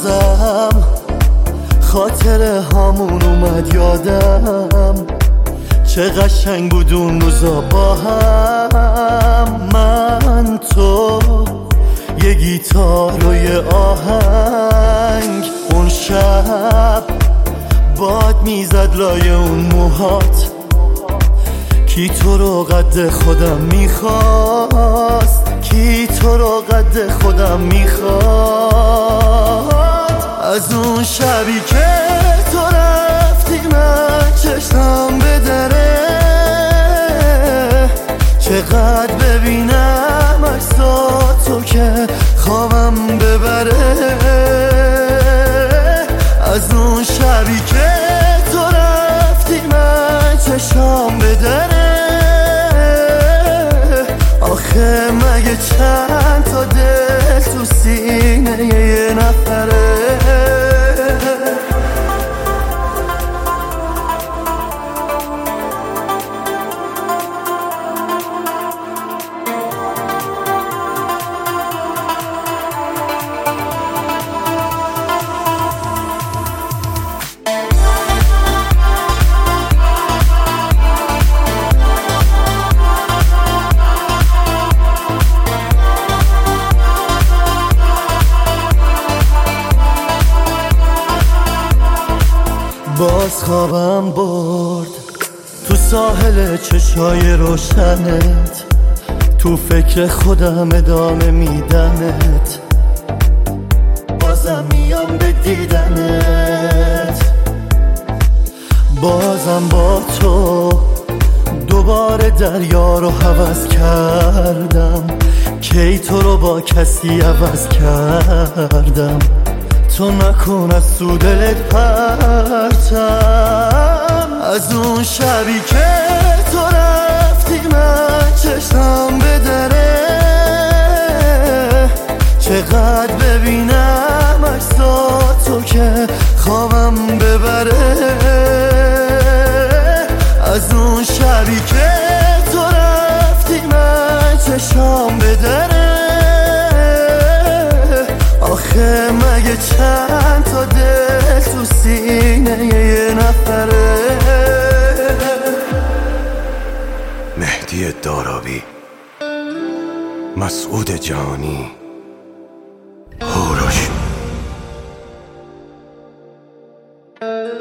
بازم خاطره هامون اومد یادم، چه قشنگ بود اون روزا با هم. من تو یه گیتار و یه آهنگ، اون شب باد میزد لای اون موهات، کی تو رو قد خودم میخواست، کی تو رو قد خودم میخواست. از اون شبی که تو رفتی من چشمم به دره، چقدر ببینم عکساتو که خوابم ببره. از اون شبی که تو رفتی من چشمم به دره، آخه مگه چند تا دل تو سینه یه نفره. باز خوابم برد تو ساحل چشای روشنت، تو فکر خودم ادامه میدنت، بازم میام به دیدنت. بازم با تو دوباره دریا رو هوس کردم، کی تو رو با کسی عوض کردم. تو نکن از تو دلت پرتم، از اون شبی که تو رفتی من چشمم به دره، چقدر ببینم عکساتو که خوابم ببره. از اون شبی که تو رفتی من چشمم به دره، آخه مگه چند تا دل تو سینه یه نفره. مهدی دارابی، مسعود جهانی، هوروش.